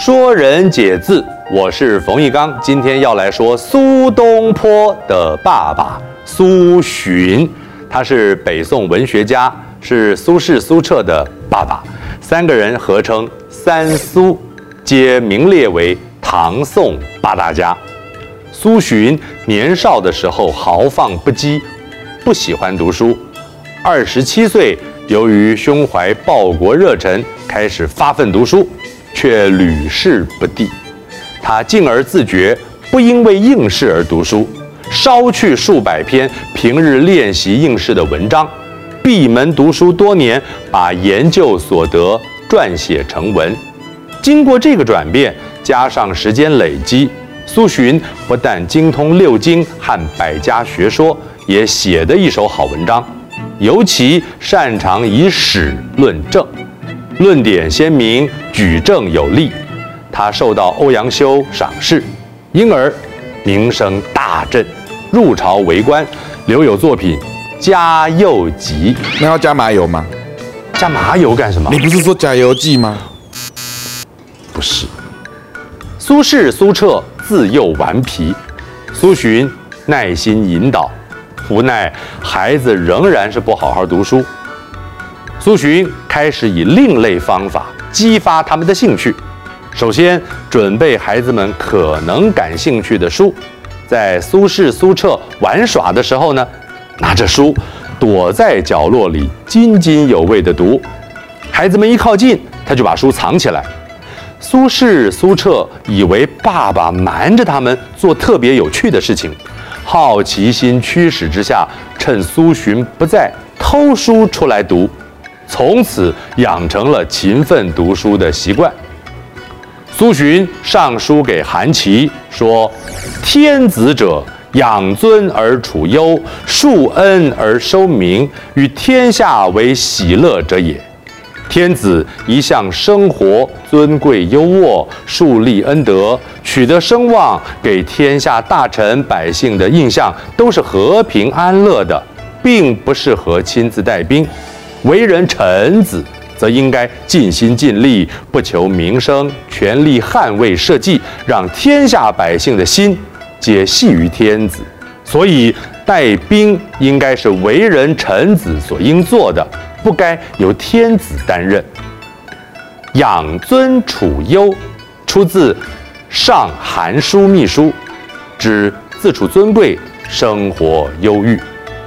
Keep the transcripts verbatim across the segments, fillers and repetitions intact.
说人解字，我是冯翊纲，今天要来说苏东坡的爸爸苏洵，他是北宋文学家，是苏轼、苏辙的爸爸，三个人合称三苏，皆名列为唐宋八大家。苏洵年少的时候豪放不羁，不喜欢读书。二十七岁，由于胸怀报国热忱，开始发奋读书，却屡试不第。他进而自觉不因为应试而读书，烧去数百篇平日练习应试的文章，闭门读书多年，把研究所得撰写成文。经过这个转变，加上时间累积，苏洵不但精通六经和百家学说，也写得一手好文章，尤其擅长以史论政，论点鲜明，举证有力。他受到欧阳修赏识，因而名声大振，入朝为官，留有作品《嘉佑集》。 那要加麻油吗？ 加麻油干什么？ 你不是说加油记吗？ 不是。苏轼、苏辙自幼顽皮，苏洵耐心引导，无奈孩子仍然是不好好读书。苏洵开始以另类方法激发他们的兴趣。首先，准备孩子们可能感兴趣的书，在苏轼、苏辙玩耍的时候呢，拿着书躲在角落里津津有味地读。孩子们一靠近，他就把书藏起来。苏轼、苏辙以为爸爸瞒着他们做特别有趣的事情，好奇心驱使之下，趁苏洵不在偷书出来读，从此养成了勤奋读书的习惯。苏洵上书给韩琦说：“天子者，养尊而处优，恕恩而收民，与天下为喜乐者也。天子一向生活尊贵优渥，树立恩德，取得声望，给天下大臣百姓的印象都是和平安乐的，并不适合亲自带兵。为人臣子，则应该尽心尽力，不求名声，全力捍卫社稷，让天下百姓的心皆系于天子。所以带兵应该是为人臣子所应做的，不该由天子担任。养尊处优，出自《上韩书秘书》，指自处尊贵，生活优裕。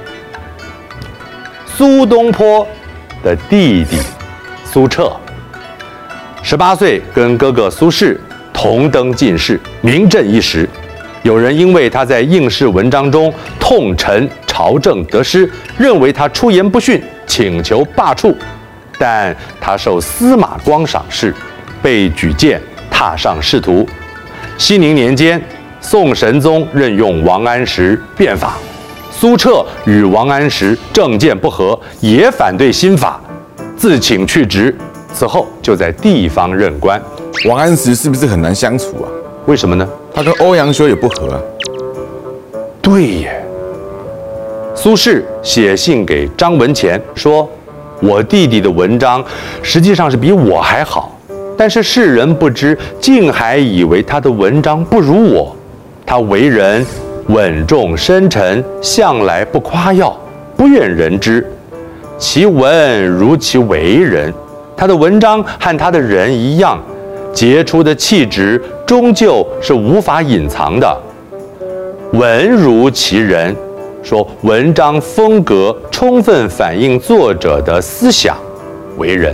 苏东坡的弟弟苏辙，十八岁跟哥哥苏轼同登进士，名震一时。有人因为他在应试文章中痛陈朝政得失，认为他出言不逊，请求罢黜，但他受司马光赏识，被举荐踏上仕途。熙宁年间，宋神宗任用王安石变法，苏辙与王安石政见不合，也反对新法，自请去职。此后就在地方任官。 王安石是不是很难相处啊？ 为什么呢？ 他跟欧阳修也不合啊。 对耶。苏轼写信给张文潜说：“我弟弟的文章实际上是比我还好，但是世人不知，竟还以为他的文章不如我。他为人稳重深沉，向来不夸耀，不愿人知。其文如其为人，他的文章和他的人一样，杰出的气质终究是无法隐藏的。文如其人，说文章风格充分反映作者的思想为人。”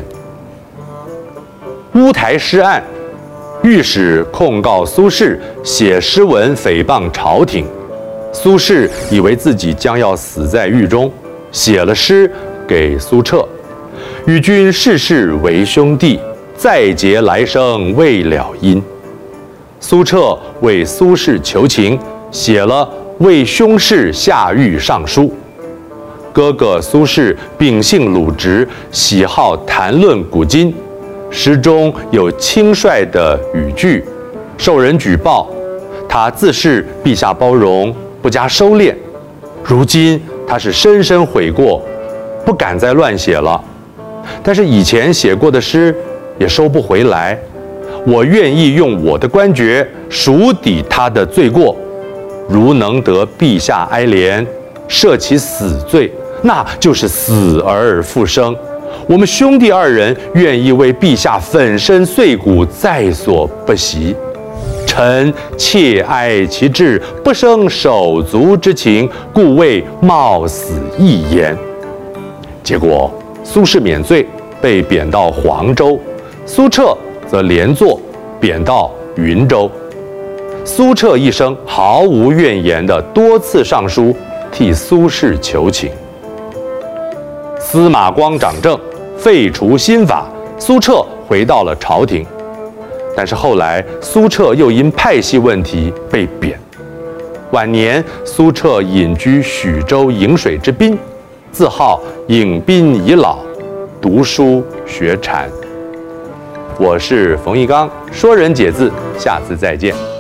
乌台诗案，御史控告苏轼写诗文诽谤朝廷，苏轼以为自己将要死在狱中，写了诗给苏辙：“与君世世为兄弟，再结来生未了因。”苏辙为苏轼求情，写了《为兄事下狱上书》。哥哥苏轼秉性鲁直，喜好谈论古今，诗中有轻率的语句，受人举报，他自恃陛下包容，不加收敛。如今他是深深悔过，不敢再乱写了。但是以前写过的诗也收不回来， 我愿意用我的官爵赎抵他的罪过，如能得陛下哀怜，赦其死罪，那就是死而复生。我们兄弟二人愿意为陛下粉身碎骨，在所不惜。臣切哀其志，不生手足之情，故未冒死一言。结果苏轼免罪，被贬到黄州；苏辙则连坐，贬到云州。苏辙一生毫无怨言地多次上书替苏轼求情。司马光掌政，废除新法，苏辙回到了朝廷。但是后来苏辙又因派系问题被贬。晚年苏辙隐居许州颍水之滨，自号隐宾已老，读书学禅。我是冯翊纲，说人解字，下次再见。